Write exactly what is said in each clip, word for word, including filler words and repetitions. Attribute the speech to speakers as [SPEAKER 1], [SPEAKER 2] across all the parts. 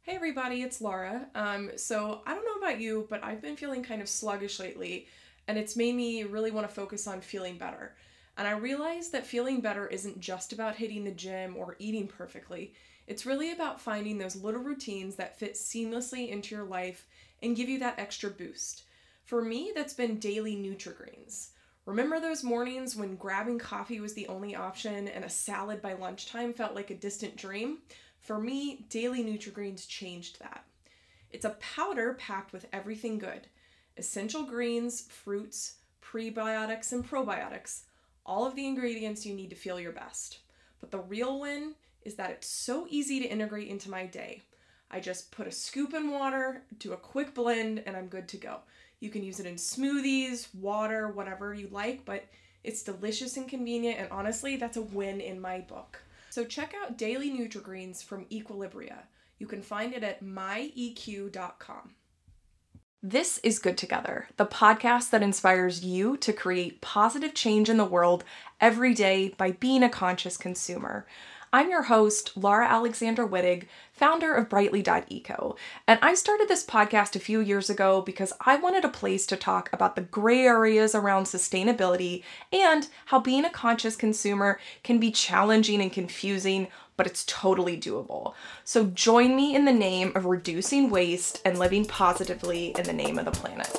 [SPEAKER 1] Hey everybody, it's Laura. Um, so I don't know about you, but I've been feeling kind of sluggish lately, and it's made me really want to focus on feeling better. And I realized that feeling better isn't just about hitting the gym or eating perfectly. It's really about finding those little routines that fit seamlessly into your life and give you that extra boost. For me, that's been daily Nutri-Greens. Remember those mornings when grabbing coffee was the only option and a salad by lunchtime felt like a distant dream? For me, daily Nutri-Greens changed that. It's a powder packed with everything good. Essential greens, fruits, prebiotics, and probiotics. All of the ingredients you need to feel your best. But the real win is that it's so easy to integrate into my day. I just put a scoop in water, do a quick blend, and I'm good to go. You can use it in smoothies, water, whatever you like, but it's delicious and convenient, and honestly, that's a win in my book. So check out Daily Nutri-Greens from Equilibria. You can find it at my e q dot com. This is Good Together, the podcast that inspires you to create positive change in the world every day by being a conscious consumer. I'm your host, Laura Alexandra Wittig, founder of Brightly dot eco, and I started this podcast a few years ago because I wanted a place to talk about the gray areas around sustainability and how being a conscious consumer can be challenging and confusing, but it's totally doable. So join me in the name of reducing waste and living positively in the name of the planet.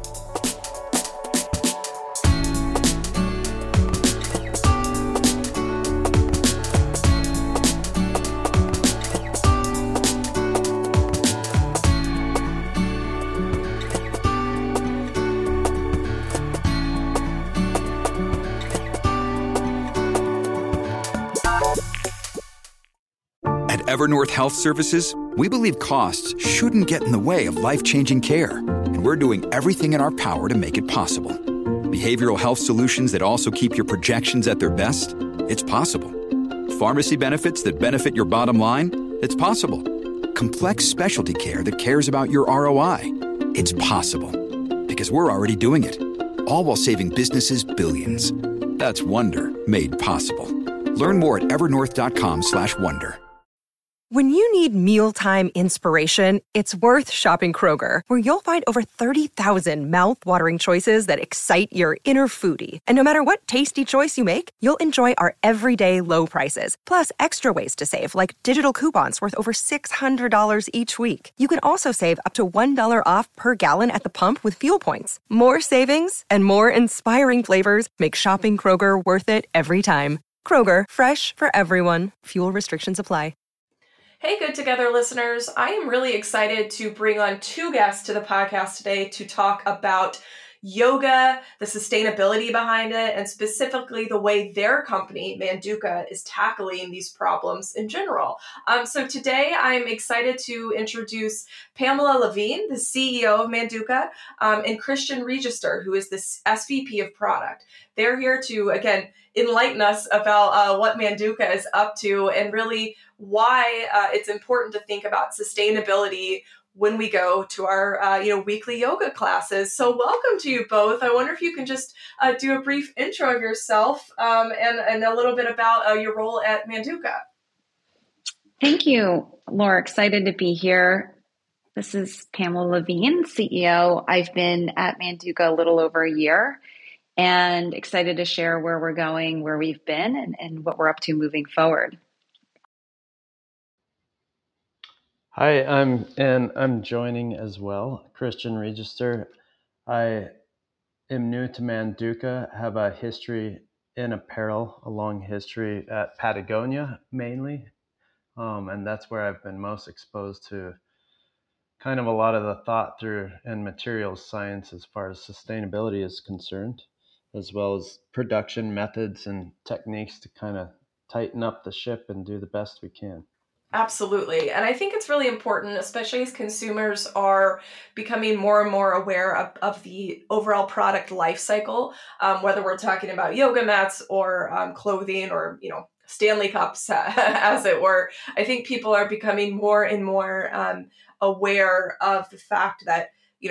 [SPEAKER 2] Evernorth Health Services, we believe costs shouldn't get in the way of life-changing care, and we're doing everything in our power to make it possible. Behavioral health solutions that also keep your projections at their best? It's possible. Pharmacy benefits that benefit your bottom line? It's possible. Complex specialty care that cares about your R O I? It's possible. Because we're already doing it. All while saving businesses billions. That's Wonder made possible. Learn more at evernorth.com slash wonder.
[SPEAKER 3] When you need mealtime inspiration, it's worth shopping Kroger, where you'll find over thirty thousand mouth-watering choices that excite your inner foodie. And no matter what tasty choice you make, you'll enjoy our everyday low prices, plus extra ways to save, like digital coupons worth over six hundred dollars each week. You can also save up to one dollar off per gallon at the pump with fuel points. More savings and more inspiring flavors make shopping Kroger worth it every time. Kroger, fresh for everyone. Fuel restrictions apply.
[SPEAKER 1] Hey, Good Together listeners. I am really excited to bring on two guests to the podcast today to talk about yoga, the sustainability behind it, and specifically the way their company, Manduka, is tackling these problems in general. Um, so today I'm excited to introduce Pamela Levine, the C E O of Manduka, um, and Christian Register, who is the S V P of product. They're here to, again, enlighten us about uh, what Manduka is up to and really why uh, it's important to think about sustainability when we go to our uh, you know weekly yoga classes. So welcome to you both. I wonder if you can just uh, do a brief intro of yourself um, and, and a little bit about uh, your role at Manduka.
[SPEAKER 4] Thank you, Laura. Excited to be here. This is Pamela Levine, C E O. I've been at Manduka a little over a year and excited to share where we're going, where we've been, and, and what we're up to moving forward.
[SPEAKER 5] Hi, I'm and I'm joining as well, Christian Register. I am new to Manduka, have a history in apparel, a long history at Patagonia mainly, um, and that's where I've been most exposed to kind of a lot of the thought through and materials science as far as sustainability is concerned, as well as production methods and techniques to kind of tighten up the ship and do the best we can.
[SPEAKER 1] Absolutely. And I think it's really important, especially as consumers are becoming more and more aware of, of the overall product life cycle, um, whether we're talking about yoga mats or um, clothing or, you know, Stanley Cups, as it were. I think people are becoming more and more um, aware of the fact that, you know,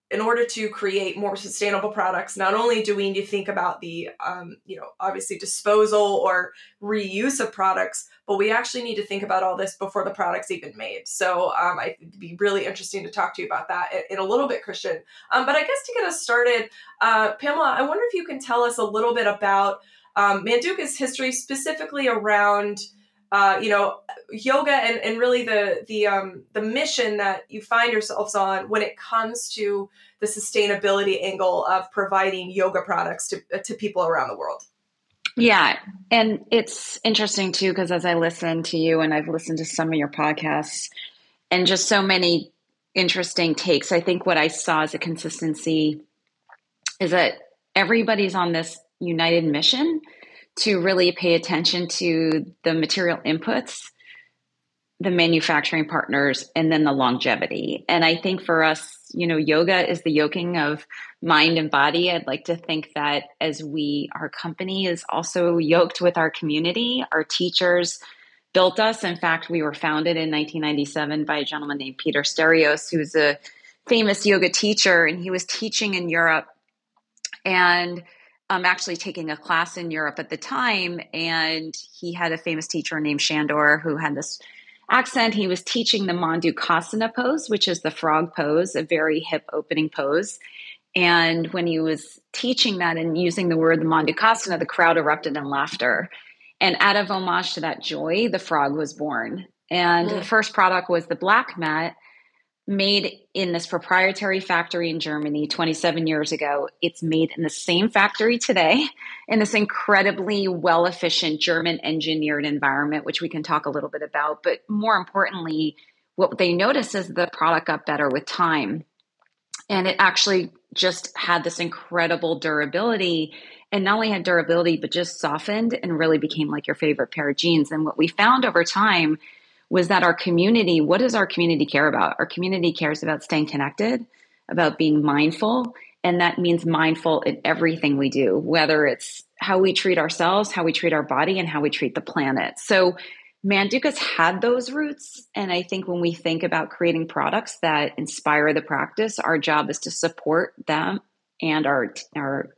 [SPEAKER 1] in order to create more sustainable products, not only do we need to think about the, um, you know, obviously disposal or reuse of products, but we actually need to think about all this before the product's even made. So um, I, it'd be really interesting to talk to you about that in, in a little bit, Christian. Um, but I guess to get us started, uh, Pamela, I wonder if you can tell us a little bit about um, Manduka's history, specifically around Uh, you know, yoga and, and really the the um, the mission that you find yourselves on when it comes to the sustainability angle of providing yoga products to to people around the world.
[SPEAKER 4] Yeah, and it's interesting too, because as I listen to you and I've listened to some of your podcasts and just so many interesting takes, I think what I saw as a consistency is that everybody's on this united mission to really pay attention to the material inputs, the manufacturing partners, and then the longevity. And I think for us, you know, yoga is the yoking of mind and body. I'd like to think that as we, our company is also yoked with our community. Our teachers built us. In fact, we were founded in nineteen ninety-seven by a gentleman named Peter Sterios, who's a famous yoga teacher, and he was teaching in Europe. And I'm actually taking a class in Europe at the time, and he had a famous teacher named Shandor who had this accent. He was teaching the Mandukasana pose, which is the frog pose, a very hip opening pose. And when he was teaching that and using the word the Mandukasana, the crowd erupted in laughter. And out of homage to that joy, the frog was born. And mm. the first product was the black mat, made in this proprietary factory in Germany twenty-seven years ago. It's made in the same factory today in this incredibly well-efficient German engineered environment, which we can talk a little bit about. But more importantly, what they noticed is the product got better with time. And it actually just had this incredible durability, and not only had durability, but just softened and really became like your favorite pair of jeans. And what we found over time was that our community, what does our community care about? Our community cares about staying connected, about being mindful. And that means mindful in everything we do, whether it's how we treat ourselves, how we treat our body, and how we treat the planet. So Manduka's had those roots. And I think when we think about creating products that inspire the practice, our job is to support them and our, our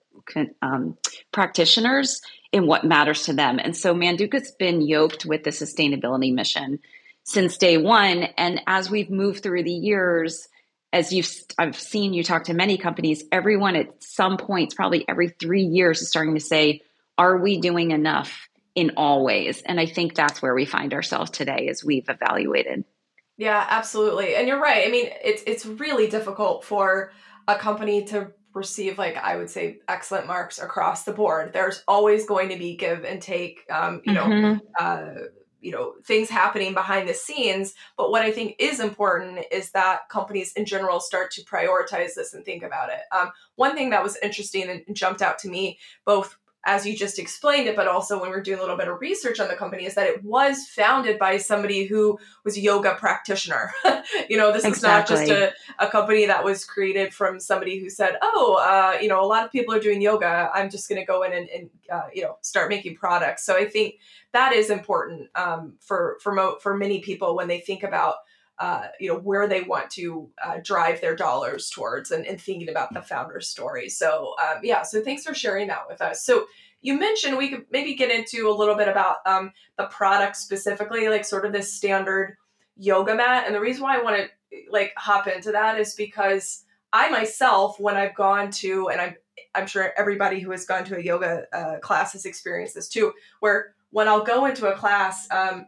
[SPEAKER 4] um, practitioners in what matters to them. And so Manduka's been yoked with the sustainability mission since day one. And as we've moved through the years, as you've, I've seen you talk to many companies, everyone at some points, probably every three years is starting to say, are we doing enough in all ways? And I think that's where we find ourselves today as we've evaluated.
[SPEAKER 1] Yeah, absolutely. And you're right. I mean, it's, it's really difficult for a company to receive, like, I would say, excellent marks across the board. There's always going to be give and take, um, you mm-hmm. know, uh, you know, things happening behind the scenes. But what I think is important is that companies in general start to prioritize this and think about it. Um, one thing that was interesting and jumped out to me, both as you just explained it, but also when we're doing a little bit of research on the company, is that it was founded by somebody who was a yoga practitioner. you know, this exactly. is not just a, a company that was created from somebody who said, oh, uh, you know, a lot of people are doing yoga. I'm just going to go in and, and uh, you know, start making products. So I think that is important um, for, for, mo- for many people when they think about Uh, you know, where they want to uh, drive their dollars towards and, and thinking about the founder's story. So um, yeah, so thanks for sharing that with us. So you mentioned we could maybe get into a little bit about um, the product specifically, like sort of this standard yoga mat. And the reason why I want to like hop into that is because I myself, when I've gone to, and I'm, I'm sure everybody who has gone to a yoga uh, class has experienced this too, where when I'll go into a class, um,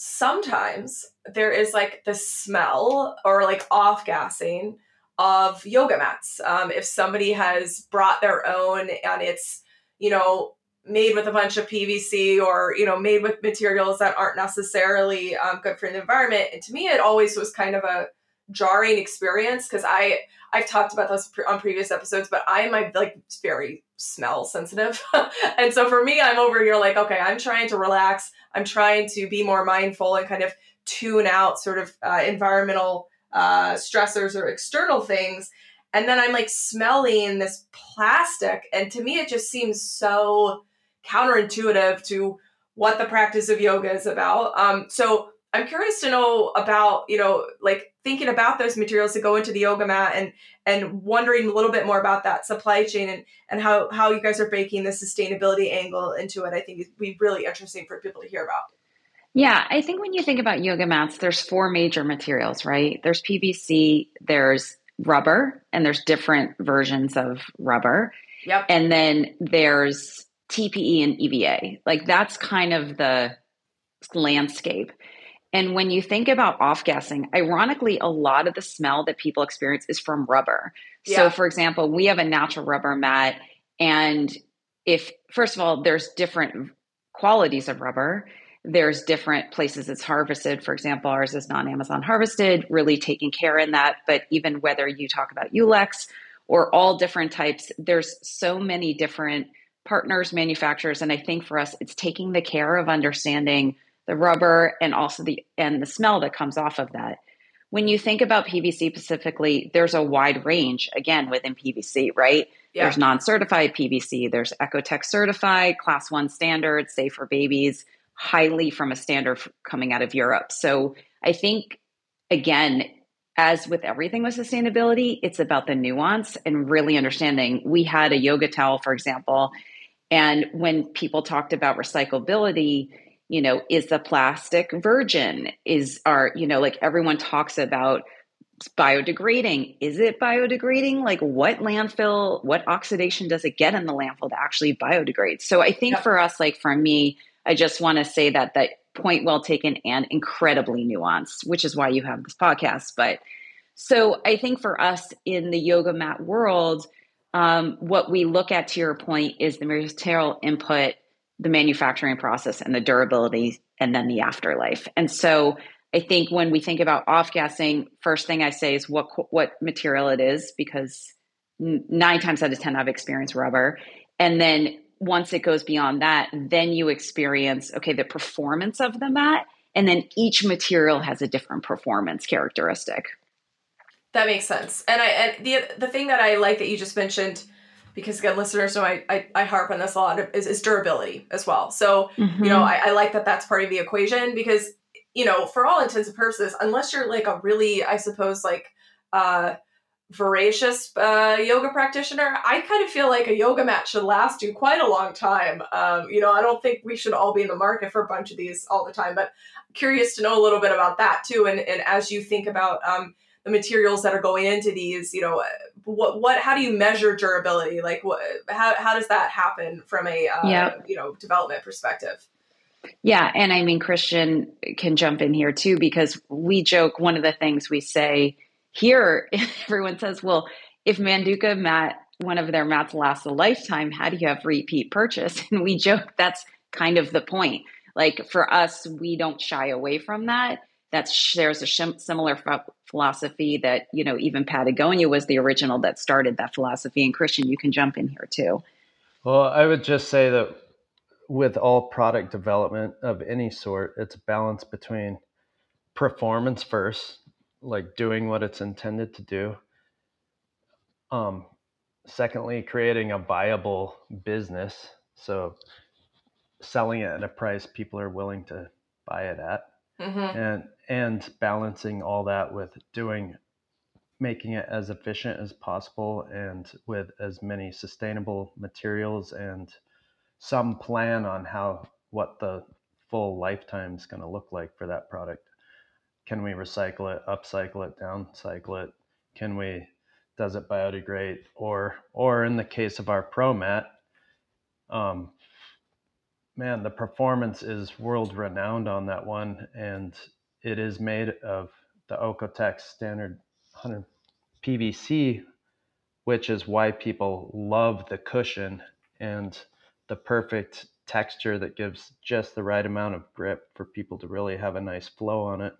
[SPEAKER 1] sometimes there is like the smell or like off gassing of yoga mats. Um, if somebody has brought their own and it's, you know, made with a bunch of P V C or, you know, made with materials that aren't necessarily um, good for the environment. And to me, it always was kind of a jarring experience because I, I've talked about this on previous episodes, but I am like very smell sensitive. And so for me, I'm over here like, okay, I'm trying to relax. I'm trying to be more mindful and kind of tune out sort of uh, environmental uh, stressors or external things. And then I'm like smelling this plastic. And to me, it just seems so counterintuitive to what the practice of yoga is about. Um, so I'm curious to know about, you know, like thinking about those materials that go into the yoga mat and and wondering a little bit more about that supply chain and and how how you guys are baking the sustainability angle into it. I think it'd be really interesting for people to hear about.
[SPEAKER 4] Yeah, I think when you think about yoga mats, there's four major materials, right? There's P V C, there's rubber, and there's different versions of rubber.
[SPEAKER 1] Yep.
[SPEAKER 4] And then there's T P E and E V A. Like that's kind of the landscape. And when you think about off-gassing, ironically, a lot of the smell that people experience is from rubber.
[SPEAKER 1] Yeah.
[SPEAKER 4] So for example, we have a natural rubber mat. And if, first of all, there's different qualities of rubber. There's different places it's harvested. For example, ours is non-Amazon harvested, really taking care in that. But even whether you talk about Ulex or all different types, there's so many different partners, manufacturers. And I think for us, it's taking the care of understanding the rubber and also the and the smell that comes off of that. When you think about P V C specifically, there's a wide range, again, within P V C, right? Yeah. There's non-certified P V C, there's Ecotech certified, class one standard, safe for babies, highly from a standard coming out of Europe. So I think, again, as with everything with sustainability, it's about the nuance and really understanding. We had a yoga towel, for example, and when people talked about recyclability, you know, is the plastic virgin? Is our, you know, like everyone talks about biodegrading. Is it biodegrading? Like what landfill, what oxidation does it get in the landfill to actually biodegrade? So I think yep. for us, like for me, I just want to say that that point well taken and incredibly nuanced, which is why you have this podcast. But so I think for us in the yoga mat world, um, what we look at, to your point, is the material input, the manufacturing process, and the durability, and then the afterlife. And so I think when we think about off-gassing, first thing I say is what what material it is, because nine times out of ten I've experienced rubber. And then once it goes beyond that, then you experience, okay, the performance of the mat, and then each material has a different performance characteristic.
[SPEAKER 1] That makes sense. And I and the the thing that I like that you just mentioned, because again, listeners know I, I, I harp on this a lot, is, is durability as well. So, mm-hmm. you know, I, I like that that's part of the equation because, you know, for all intents and purposes, unless you're like a really, I suppose, like uh, voracious uh, yoga practitioner, I kind of feel like a yoga mat should last you quite a long time. Um, you know, I don't think we should all be in the market for a bunch of these all the time, but I'm curious to know a little bit about that too. And, and as you think about um, the materials that are going into these, you know, what, what, how do you measure durability? Like what, how, how does that happen from a, uh, yep. you know, development perspective?
[SPEAKER 4] Yeah. And I mean, Christian can jump in here too, because we joke, one of the things we say here, everyone says, well, if Manduka mat, one of their mats lasts a lifetime, how do you have repeat purchase? And we joke, that's kind of the point. Like for us, we don't shy away from that. That's there's a sh- similar f- philosophy that, you know, even Patagonia was the original that started that philosophy. And Christian, you can jump in here too.
[SPEAKER 5] Well, I would just say that with all product development of any sort, it's a balance between performance first, like doing what it's intended to do. Um, secondly, creating a viable business. So selling it at a price people are willing to buy it at. Mm-hmm. and and balancing all that with doing making it as efficient as possible and with as many sustainable materials and some plan on how what the full lifetime is going to look like for that product. Can we recycle it, upcycle it, downcycle it? Can we does it biodegrade? Or or in the case of our Pro Mat, um man, the performance is world renowned on that one, and it is made of the Ecotech standard one hundred P V C, which is why people love the cushion and the perfect texture that gives just the right amount of grip for people to really have a nice flow on it.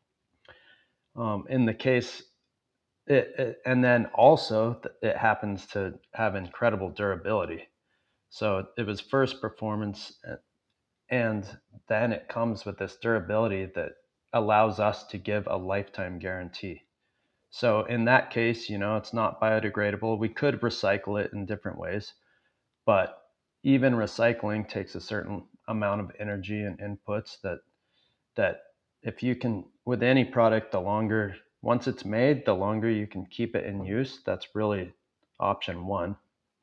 [SPEAKER 5] Um, in the case, it, it, and then also it happens to have incredible durability. So it was first performance, and then it comes with this durability that allows us to give a lifetime guarantee. So in that case, you know, it's not biodegradable. We could recycle it in different ways, but even recycling takes a certain amount of energy and inputs that that if you can, with any product, the longer, once it's made, the longer you can keep it in use, that's really option one.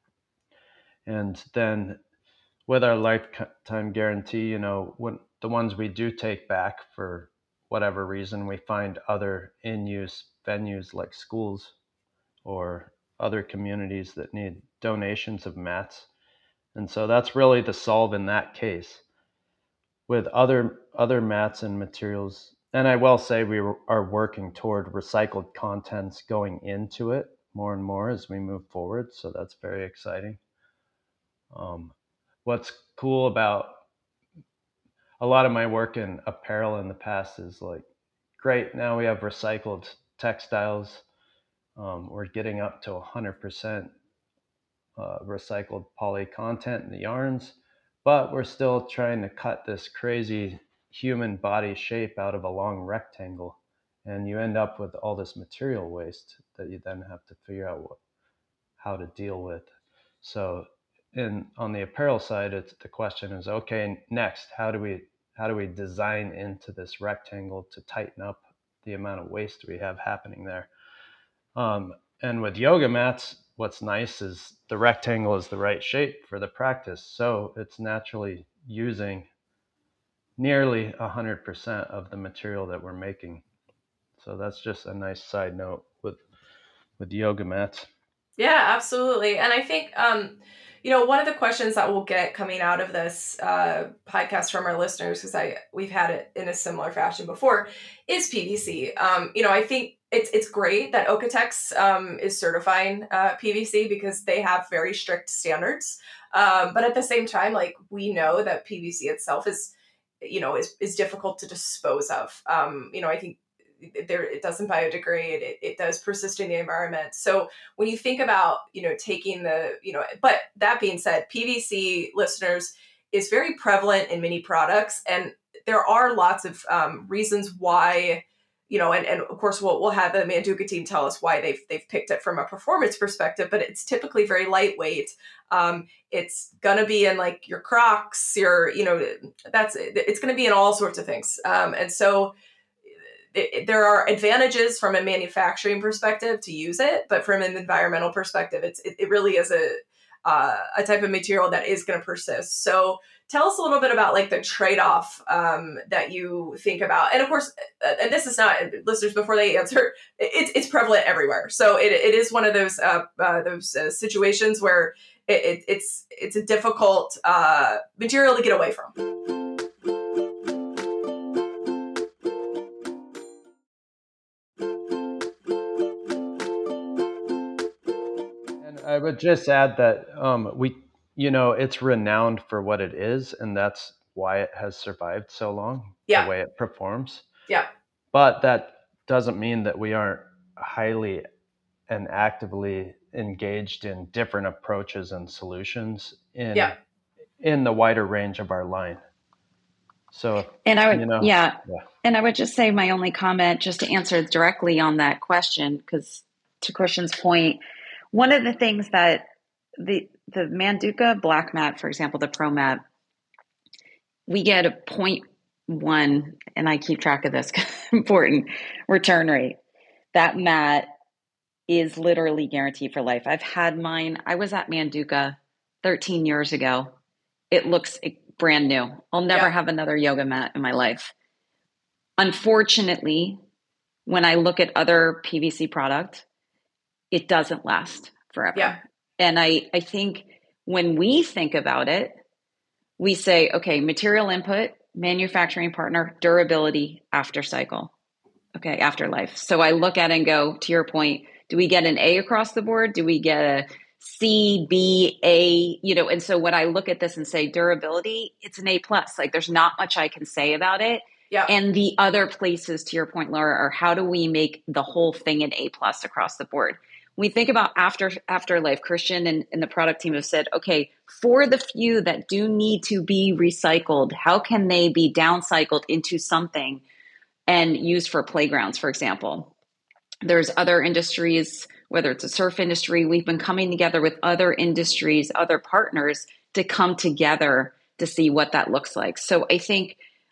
[SPEAKER 5] And then with our lifetime guarantee, you know, when the ones we do take back for whatever reason, we find other in-use venues like schools or other communities that need donations of mats. And so that's really the solve in that case. With other other mats and materials, and I will say we are working toward recycled contents going into it more and more as we move forward. So that's very exciting. Um, what's cool about a lot of my work in apparel in the past is like, great, now we have recycled textiles. Um, we're getting up to one hundred percent uh, recycled poly content in the yarns, but we're still trying to cut this crazy human body shape out of a long rectangle. And you end up with all this material waste that you then have to figure out what, how to deal with. So in on the apparel side, it's the question is, okay, next, how do we how do we design into this rectangle to tighten up the amount of waste we have happening there? Um, and with yoga mats, what's nice is the rectangle is the right shape for the practice. So it's naturally using nearly one hundred percent of the material that we're making. So that's just a nice side note with with yoga mats.
[SPEAKER 1] Yeah, absolutely. And I think, um, you know, one of the questions that we'll get coming out of this uh, podcast from our listeners, because I we've had it in a similar fashion before, is P V C. Um, you know, I think it's it's great that Oeko-Tex um, is certifying uh, P V C because they have very strict standards. Um, but at the same time, like we know that P V C itself is, you know, is is difficult to dispose of. Um, you know, I think there it doesn't biodegrade. It, it does persist in the environment. So when you think about, you know, taking the, you know, but that being said, P V C, listeners, is very prevalent in many products. And there are lots of um, reasons why, you know, and, and of course we'll, we'll have the Manduka team tell us why they've, they've picked it from a performance perspective, but it's typically very lightweight. Um, it's going to be in like your Crocs, your, you know, that's, it's going to be in all sorts of things. Um, and so It, there are advantages from a manufacturing perspective to use it, but from an environmental perspective, it's it, it really is a uh, a type of material that is going to persist. So tell us a little bit about like the trade-off um, that you think about. And of course, and this is not, listeners, before they answer, it's it's prevalent everywhere. So it it is one of those uh, uh, those uh, situations where it, it, it's it's a difficult uh, material to get away from.
[SPEAKER 5] I would just add that um, we, you know, it's renowned for what it is, and that's why it has survived so long,
[SPEAKER 1] yeah.
[SPEAKER 5] the way it performs.
[SPEAKER 1] Yeah.
[SPEAKER 5] But that doesn't mean that we aren't highly and actively engaged in different approaches and solutions in
[SPEAKER 1] yeah.
[SPEAKER 5] in the wider range of our line. So,
[SPEAKER 4] and I would,
[SPEAKER 5] you know,
[SPEAKER 4] yeah.
[SPEAKER 5] yeah,
[SPEAKER 4] and I would just say my only comment, just to answer directly on that question, because to Christian's point, one of the things that the the Manduka black mat, for example, the Pro Mat, we get a zero point one, and I keep track of this, important, return rate. That mat is literally guaranteed for life. I've had mine. I was at Manduka thirteen years ago. It looks brand new. I'll never yeah. have another yoga mat in my life. Unfortunately, when I look at other P V C product, it doesn't last forever.
[SPEAKER 1] Yeah.
[SPEAKER 4] And I, I think when we think about it, we say, okay, material input, manufacturing partner, durability, after cycle. Okay, afterlife. So I look at it and go, to your point, do we get an A across the board? Do we get a C, B, A, you know? And so when I look at this and say durability, it's an A plus. Like there's not much I can say about it.
[SPEAKER 1] Yeah.
[SPEAKER 4] And the other places, to your point, Laura, are how do we make the whole thing an A plus across the board? When we think about after afterlife, Christian and, and the product team have said, okay, for the few that do need to be recycled, how can they be downcycled into something and used for playgrounds, for example? There's other industries, whether it's a surf industry, we've been coming together with other industries, other partners to come together to see what that looks like. So I think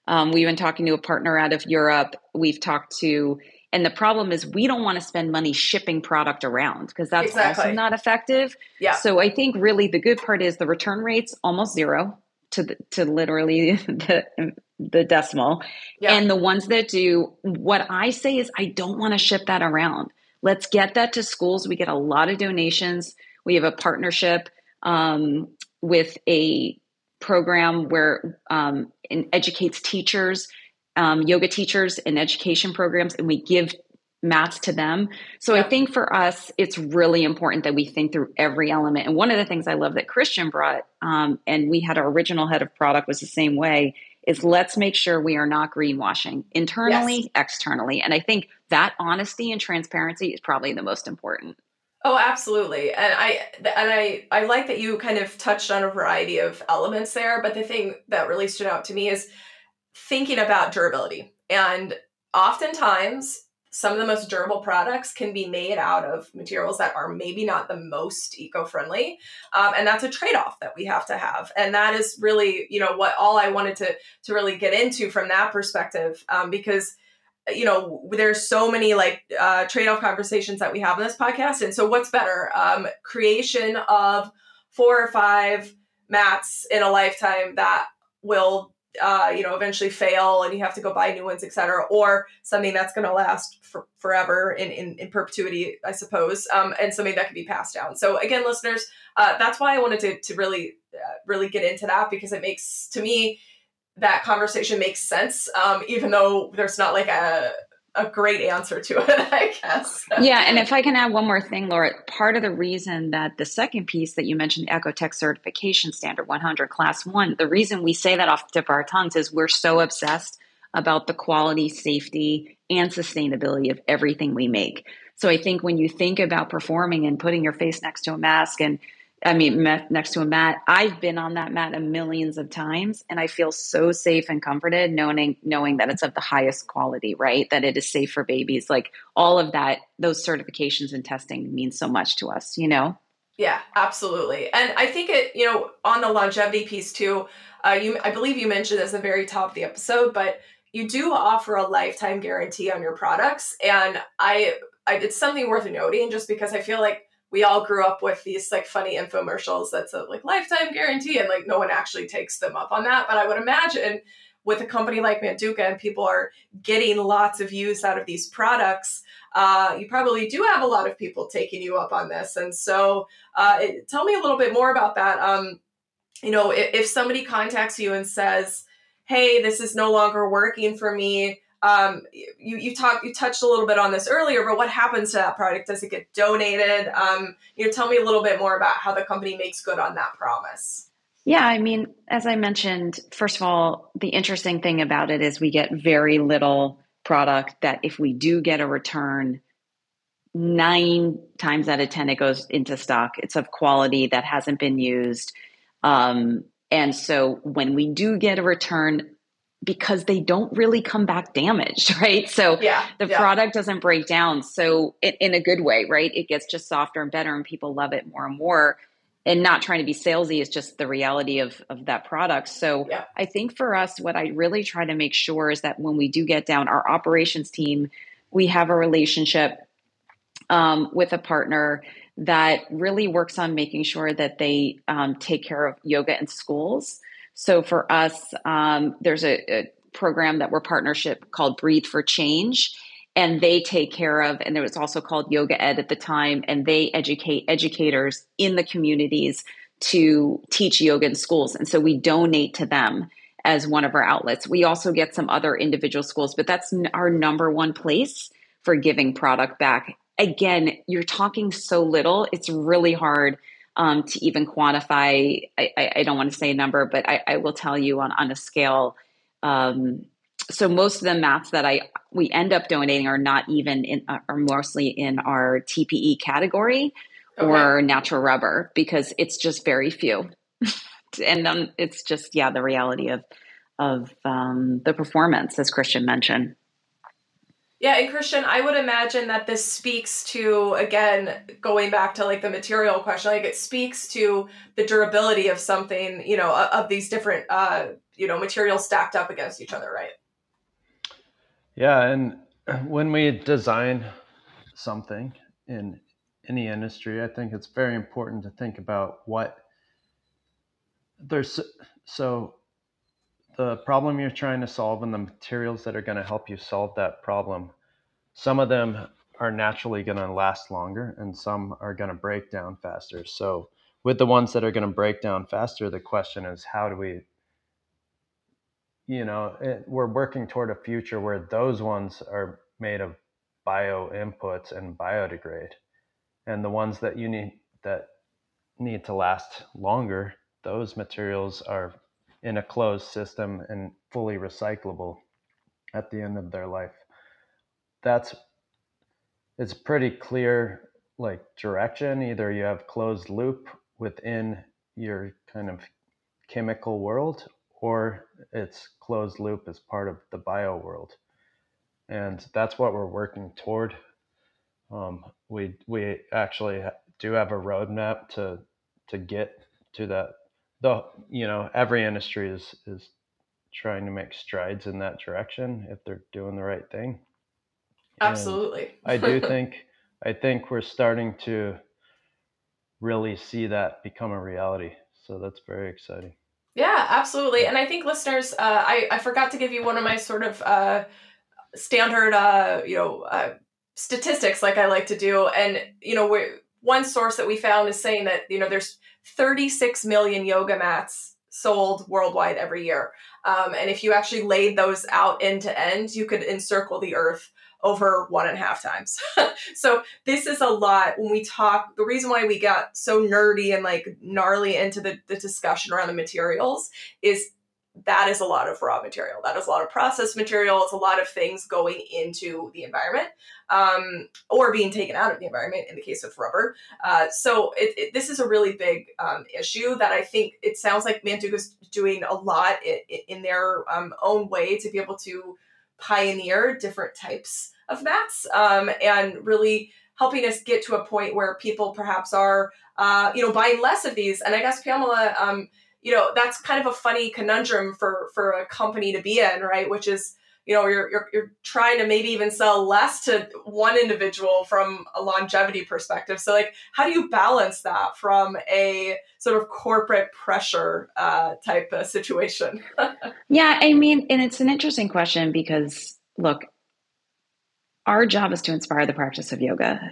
[SPEAKER 4] Um, we've been talking to a partner out of Europe. We've talked to, and the problem is we don't want to spend money shipping product around because that's
[SPEAKER 1] Exactly.
[SPEAKER 4] also not effective.
[SPEAKER 1] Yeah.
[SPEAKER 4] So I think really the good part is the return rate's almost zero to the, to literally the, the decimal.
[SPEAKER 1] Yeah.
[SPEAKER 4] And the ones that do, what I say is I don't want to ship that around. Let's get that to schools. We get a lot of donations. We have a partnership um, with a program where um, it educates teachers, um, yoga teachers in education programs, and we give mats to them. So
[SPEAKER 1] Yep.
[SPEAKER 4] I think for us, it's really important that we think through every element. And one of the things I love that Christian brought, um, and we had our original head of product was the same way, is let's make sure we are not greenwashing internally,
[SPEAKER 1] Yes.
[SPEAKER 4] externally. And I think that honesty and transparency is probably the most important.
[SPEAKER 1] Oh, absolutely. And I and I I like that you kind of touched on a variety of elements there, but the thing that really stood out to me is thinking about durability. And oftentimes some of the most durable products can be made out of materials that are maybe not the most eco-friendly. Um, and that's a trade-off that we have to have. And that is really, you know, what all I wanted to to really get into from that perspective, um, because you know, there's so many like uh, trade-off conversations that we have on this podcast. And so what's better? Um, creation of four or five mats in a lifetime that will, uh, you know, eventually fail and you have to go buy new ones, et cetera, or something that's going to last for forever in, in, in perpetuity, I suppose, um, and something that can be passed down. So again, listeners, uh, that's why I wanted to, to really, uh, really get into that, because it makes, to me, that conversation makes sense, um, even though there's not like a a great answer to it, I guess.
[SPEAKER 4] Yeah, and if I can add one more thing, Laura, part of the reason that the second piece that you mentioned, the Ecotech certification standard one hundred class one, the reason we say that off the tip of our tongues is we're so obsessed about the quality, safety, and sustainability of everything we make. So I think when you think about performing and putting your face next to a mask and I mean, next to a mat, I've been on that mat a millions of times, and I feel so safe and comforted knowing knowing that it's of the highest quality, right? That it is safe for babies. Like all of that, those certifications and testing means so much to us, you know?
[SPEAKER 1] Yeah, absolutely. And I think it, you know, on the longevity piece too, uh, you, I believe you mentioned this at the very top of the episode, but you do offer a lifetime guarantee on your products. And I, I it's something worth noting just because I feel like we all grew up with these like funny infomercials that's a like lifetime guarantee and like no one actually takes them up on that. But I would imagine with a company like Manduka and people are getting lots of use out of these products, uh, you probably do have a lot of people taking you up on this. And so uh, it, tell me a little bit more about that. Um, you know, if, if somebody contacts you and says, hey, this is no longer working for me, Um, you you talked you touched a little bit on this earlier, but what happens to that product? Does it get donated? Um, you know, tell me a little bit more about how the company makes good on that promise.
[SPEAKER 4] Yeah, I mean, as I mentioned, first of all, the interesting thing about it is we get very little product that if we do get a return, nine times out of ten, it goes into stock. It's of quality that hasn't been used. Um, and so when we do get a return, because they don't really come back damaged, right? So
[SPEAKER 1] yeah,
[SPEAKER 4] the
[SPEAKER 1] yeah.
[SPEAKER 4] product doesn't break down. So it, in a good way, right? It gets just softer and better and people love it more and more. And not trying to be salesy is just the reality of, of that product. So
[SPEAKER 1] yeah.
[SPEAKER 4] I think for us, what I really try to make sure is that when we do get down, our operations team, we have a relationship um, with a partner that really works on making sure that they um, take care of yoga in schools. So for us, um, there's a, a program that we're partnership called Breathe for Change, and they take care of, and it was also called Yoga Ed at the time, and they educate educators in the communities to teach yoga in schools. And so we donate to them as one of our outlets. We also get some other individual schools, but that's our number one place for giving product back. Again, you're talking so little, it's really hard Um, to even quantify. I, I, I don't want to say a number, but I, I will tell you on, on a scale. Um, so most of the mats that I we end up donating are not even in, uh, are mostly in our T P E category
[SPEAKER 1] Okay.
[SPEAKER 4] or natural rubber, because it's just very few. And then it's just, yeah, the reality of, of um, the performance, as Christian mentioned.
[SPEAKER 1] Yeah, and Christian, I would imagine that this speaks to, again, going back to like the material question, like it speaks to the durability of something, you know, of these different, uh, you know, materials stacked up against each other, right?
[SPEAKER 5] Yeah, and when we design something in any industry, I think it's very important to think about what there's, so the problem you're trying to solve and the materials that are going to help you solve that problem, some of them are naturally going to last longer and some are going to break down faster. So with the ones that are going to break down faster, the question is, how do we, you know, it, we're working toward a future where those ones are made of bio inputs and biodegrade. And the ones that you need that need to last longer, those materials are in a closed system and fully recyclable at the end of their life. That's, it's pretty clear like direction. Either you have closed loop within your kind of chemical world, or it's closed loop as part of the bio world. And that's what we're working toward. Um, we we actually do have a roadmap to to get to that. Though, you know, every industry is is trying to make strides in that direction if they're doing the right thing.
[SPEAKER 1] Absolutely.
[SPEAKER 5] And I do think I think we're starting to really see that become a reality. So that's very exciting.
[SPEAKER 1] Yeah, absolutely. And I think listeners, uh, I, I forgot to give you one of my sort of uh, standard, uh, you know, uh, statistics like I like to do. And, you know, we're, one source that we found is saying that, you know, there's thirty-six million yoga mats sold worldwide every year. Um, and if you actually laid those out end to end, you could encircle the earth over one and a half times. So this is a lot when we talk. The reason why we got so nerdy and like gnarly into the, the discussion around the materials is that is a lot of raw material. That is a lot of processed material. It's a lot of things going into the environment um, or being taken out of the environment in the case of rubber. Uh, so it, it, this is a really big um, issue that I think it sounds like Manduka is doing a lot in, in their um, own way to be able to pioneer different types of mats um, and really helping us get to a point where people perhaps are, uh, you know, buying less of these. And I guess, Pamela, um, you know, that's kind of a funny conundrum for, for a company to be in, right? Which is, you know, you're, you're, you're trying to maybe even sell less to one individual from a longevity perspective. So like, how do you balance that from a sort of corporate pressure uh, type of situation?
[SPEAKER 4] Yeah, I mean, and it's an interesting question because look, our job is to inspire the practice of yoga.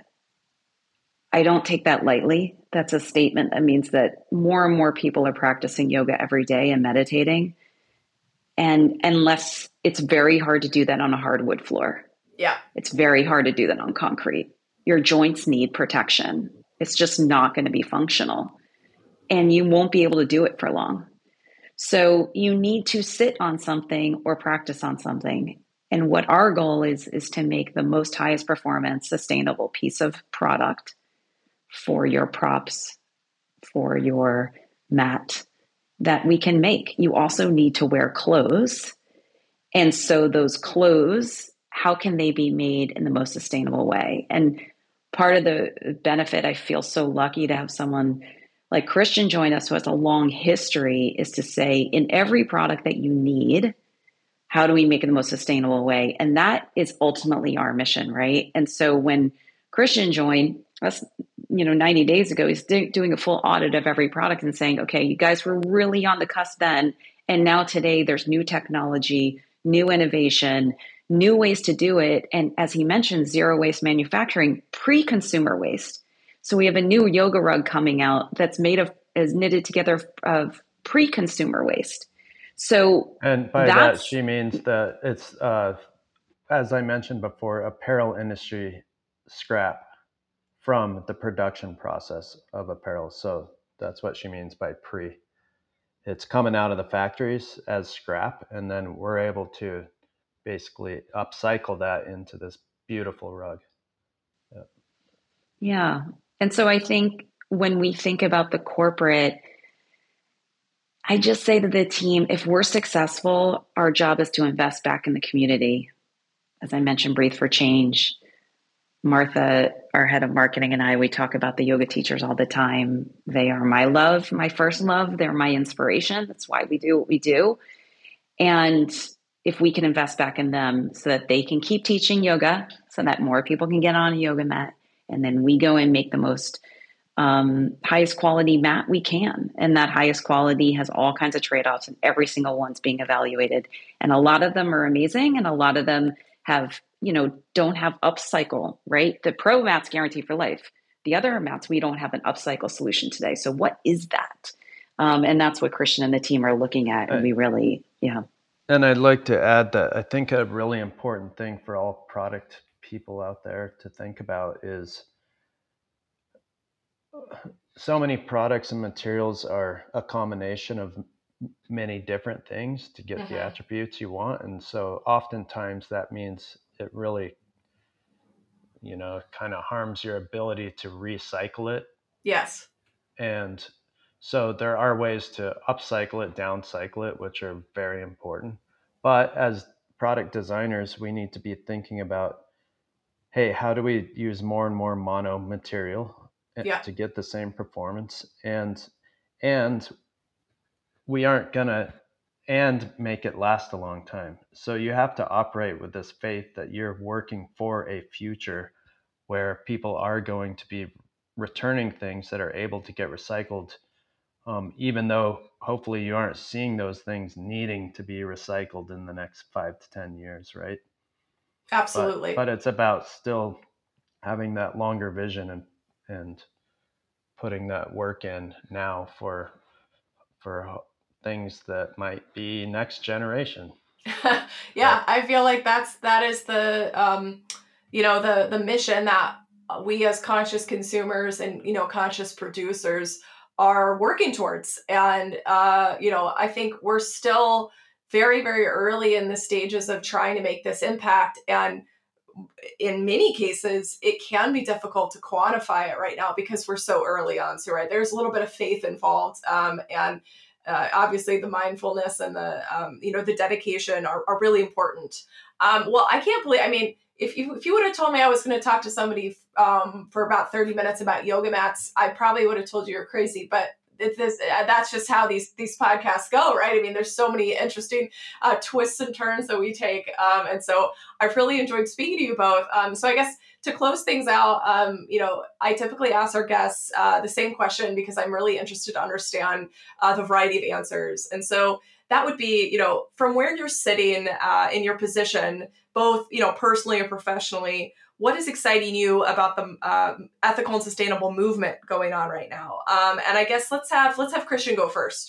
[SPEAKER 4] I don't take that lightly. That's a statement that means that more and more people are practicing yoga every day and meditating. And unless it's very hard to do that on a hardwood floor.
[SPEAKER 1] Yeah.
[SPEAKER 4] It's very hard to do that on concrete. Your joints need protection. It's just not going to be functional. And you won't be able to do it for long. So you need to sit on something or practice on something. And what our goal is, is to make the most highest performance, sustainable piece of product for your props, for your mat that we can make. You also need to wear clothes. And so those clothes, how can they be made in the most sustainable way? And part of the benefit, I feel so lucky to have someone like Christian join us who has a long history, is to say, in every product that you need, how do we make it the most sustainable way? And that is ultimately our mission, right? And so when Christian joined us, you know, ninety days ago, he's do, doing a full audit of every product and saying, okay, you guys were really on the cusp then. And now today there's new technology, new innovation, new ways to do it. And as he mentioned, zero waste manufacturing, pre-consumer waste. So we have a new yoga rug coming out that's made of, is knitted together of pre-consumer waste. So,
[SPEAKER 5] and by that, she means that it's, uh, as I mentioned before, apparel industry scrap from the production process of apparel. So that's what she means by pre. It's coming out of the factories as scrap, and then we're able to basically upcycle that into this beautiful rug. Yeah.
[SPEAKER 4] Yeah. And so I think when we think about the corporate, I just say to the team, if we're successful, our job is to invest back in the community. as I mentioned, Breathe for Change. Martha, our head of marketing, and I, we talk about the yoga teachers all the time. They are my love, my first love. They're my inspiration. That's why we do what we do. And if we can invest back in them so that they can keep teaching yoga, so that more people can get on a yoga mat, and then we go and make the most um, highest quality mat we can. And that highest quality has all kinds of trade-offs, and every single one's being evaluated. And a lot of them are amazing, and a lot of them have, you know, don't have upcycle, right? The pro mat's guaranteed for life. The other mats, we don't have an upcycle solution today. So what is that? Um, and that's what Christian and the team are looking at. And we really, yeah.
[SPEAKER 5] And I'd like to add that I think a really important thing for all product people out there to think about is so many products and materials are a combination of many different things to get mm-hmm. the attributes you want. And so oftentimes that means it really, you know, kind of harms your ability to recycle it.
[SPEAKER 1] Yes.
[SPEAKER 5] And so there are ways to upcycle it, downcycle it, which are very important. But as product designers, we need to be thinking about, hey, how do we use more and more mono material yeah. to get the same performance? And and we aren't gonna and make it last a long time. So you have to operate with this faith that you're working for a future where people are going to be returning things that are able to get recycled, um, even though hopefully you aren't seeing those things needing to be recycled in the next five to ten years, right?
[SPEAKER 1] Absolutely.
[SPEAKER 5] But, but it's about still having that longer vision and and putting that work in now for for things that might be next generation.
[SPEAKER 1] yeah, yeah, I feel like that's that is the um, you know the the mission that we as conscious consumers and you know conscious producers are working towards. And uh, you know, I think we're still very very early in the stages of trying to make this impact, and in many cases it can be difficult to quantify it right now because we're so early on. So right, there's a little bit of faith involved, um, and Uh, obviously the mindfulness and the, um, you know, the dedication are, are really important. Um, well, I can't believe, I mean, if you, if you would have told me I was going to talk to somebody um, for about thirty minutes about yoga mats, I probably would have told you you're crazy, but it, this, uh, that's just how these, these podcasts go, right? I mean, there's so many interesting uh, twists and turns that we take. Um, and so I've really enjoyed speaking to you both. Um, so I guess to close things out, um, you know, I typically ask our guests uh, the same question because I'm really interested to understand uh, the variety of answers. And so that would be, you know, from where you're sitting uh, in your position, both, you know, personally or professionally, what is exciting you about the uh, ethical and sustainable movement going on right now? Um, and I guess let's have let's have Christian go first.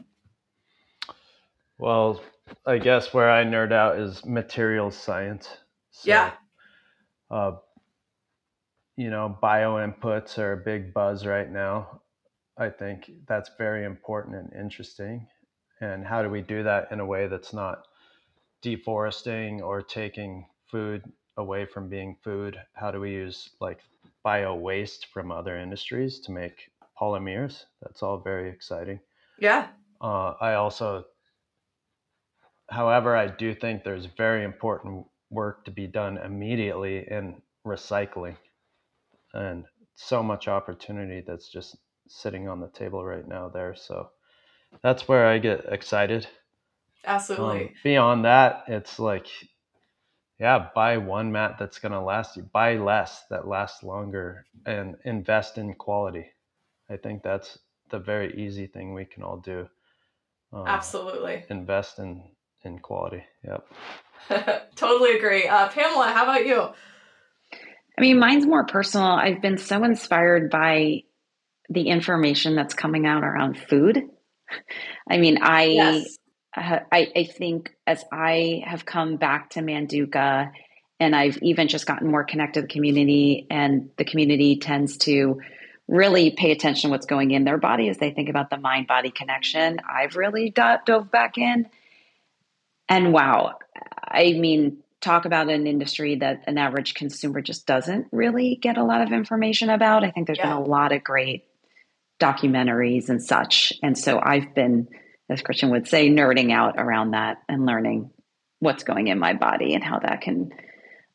[SPEAKER 5] Well, I guess where I nerd out is materials science. So,
[SPEAKER 1] yeah.
[SPEAKER 5] Uh, you know, bio inputs are a big buzz right now. I think that's very important and interesting. And how do we do that in a way that's not deforesting or taking food away from being food? How do we use like bio waste from other industries to make polymers? That's all very exciting.
[SPEAKER 1] Yeah.
[SPEAKER 5] Uh, I also, however, I do think there's very important work to be done immediately in recycling. And so much opportunity that's just sitting on the table right now there. So that's where I get excited.
[SPEAKER 1] Absolutely.
[SPEAKER 5] Um, beyond that, it's like, yeah, buy one mat that's going to last you. Buy less that lasts longer, and invest in quality. I think that's the very easy thing we can all do. Um,
[SPEAKER 1] Absolutely.
[SPEAKER 5] Invest in, in quality. Yep.
[SPEAKER 1] Totally agree. Uh, Pamela, how about you?
[SPEAKER 4] I mean, mine's more personal. I've been so inspired by the information that's coming out around food. I mean, I,
[SPEAKER 1] yes.
[SPEAKER 4] I, I think as I have come back to Manduka, and I've even just gotten more connected to the community, and the community tends to really pay attention to what's going in their body as they think about the mind-body connection. I've really dove, dove back in, and wow, I mean, talk about an industry that an average consumer just doesn't really get a lot of information about. I think there's yeah. been a lot of great documentaries and such. And so I've been, as Christian would say, nerding out around that and learning what's going in my body and how that can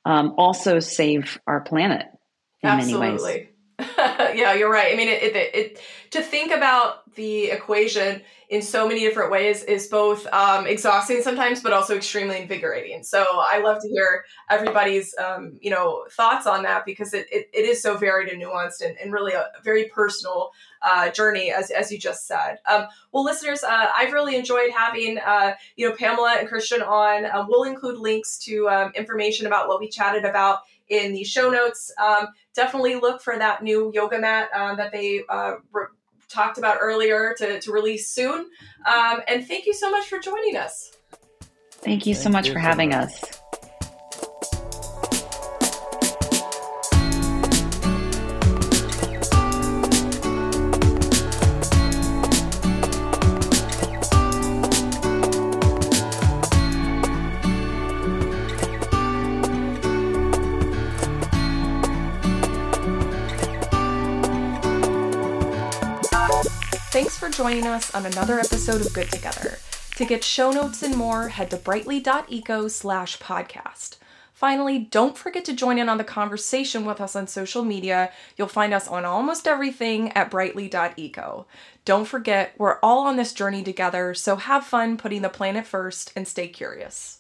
[SPEAKER 4] um, also save our planet in
[SPEAKER 1] Absolutely.
[SPEAKER 4] many ways.
[SPEAKER 1] Yeah, you're right. I mean, it, it, it to think about the equation in so many different ways is both um, exhausting sometimes, but also extremely invigorating. So I love to hear everybody's, um, you know, thoughts on that, because it, it, it is so varied and nuanced, and, and really a very personal uh, journey, as, as you just said. Um, well, listeners, uh, I've really enjoyed having, uh, you know, Pamela and Christian on. Uh, we'll include links to um, information about what we chatted about in the show notes. Um, definitely look for that new yoga mat um, that they uh, re- talked about earlier to, to release soon. Um, and thank you so much for joining us.
[SPEAKER 4] Thank you
[SPEAKER 5] Thank
[SPEAKER 4] so much
[SPEAKER 5] you
[SPEAKER 4] for
[SPEAKER 5] so
[SPEAKER 4] having
[SPEAKER 5] much.
[SPEAKER 4] us.
[SPEAKER 1] Thanks for joining us on another episode of Good Together. To get show notes and more, head to brightly.eco slash podcast. Finally, don't forget to join in on the conversation with us on social media. You'll find us on almost everything at brightly.eco. Don't forget, we're all on this journey together, so have fun putting the planet first and stay curious.